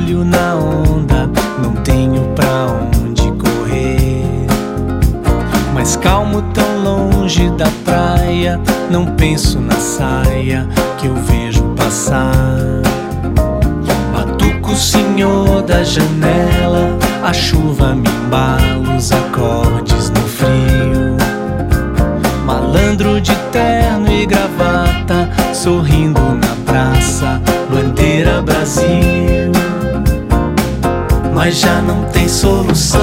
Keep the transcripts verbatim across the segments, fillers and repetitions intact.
olho na onda, não tenho pra onde correr. Mas calmo tão longe da praia, não penso na saia que eu vejo passar. Batuco o senhor da janela, a chuva me embala os acordes no frio. Malandro de terno e gravata, sorrindo na praça, bandeira Brasil. Mas já não tem solução.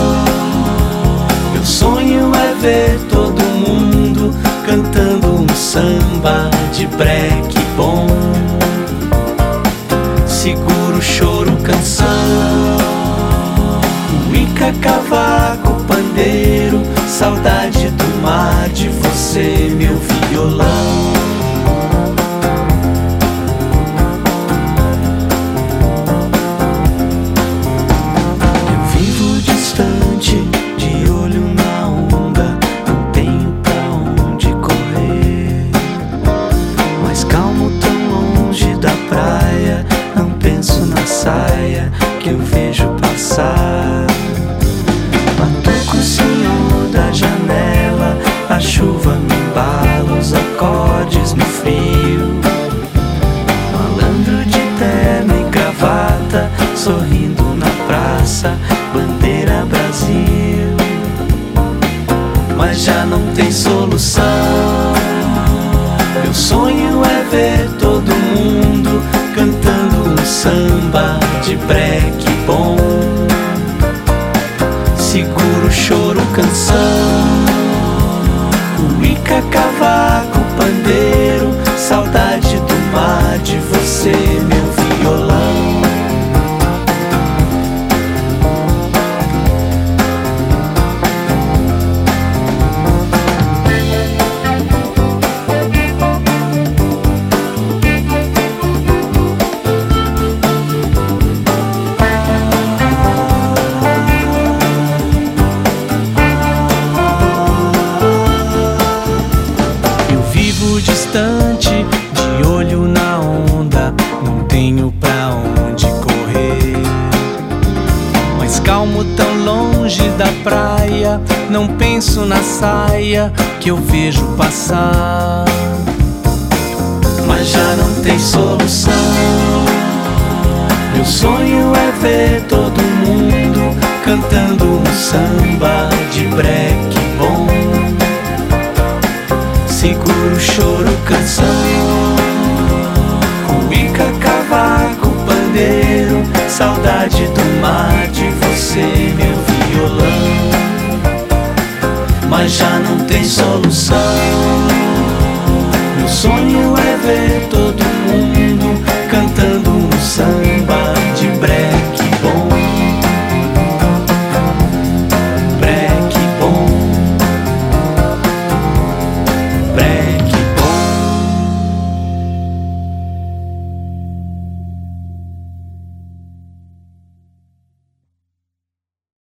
Meu sonho é ver todo mundo cantando um samba de breque bom. Seguro, choro, canção, cuíca, cavaco, pandeiro, saudade do mar, de você, meu violão. Eu vivo distante, de olho na onda, não tenho pra onde correr. Mas calmo tão longe da praia, não penso na saia que eu vejo passar. Batuco o senhor da janela, a chuva me embala os acordes no frio. Malandro de terno e gravata, sorrindo na praça, bandeira Brasil. Mas já não tem solução. Meu sonho é ver todo mundo cantando um samba de breque bom. Seguro, choro, canção, cuíca, cavaco, pandeiro, saudade do mar, de você, meu violão. Distante, de olho na onda, não tenho pra onde correr. Mas calmo tão longe da praia, não penso na saia que eu vejo passar. Mas já não tem solução. Meu sonho é ver todo mundo cantando um samba de breque bom. Seguro, choro, canção, cuíca, cavaco, pandeiro, saudade do mar, de você, meu violão. Mas já não tem solução. Meu sonho é ver todo mundo cantando um samba de breque bom. Breque bom. Breque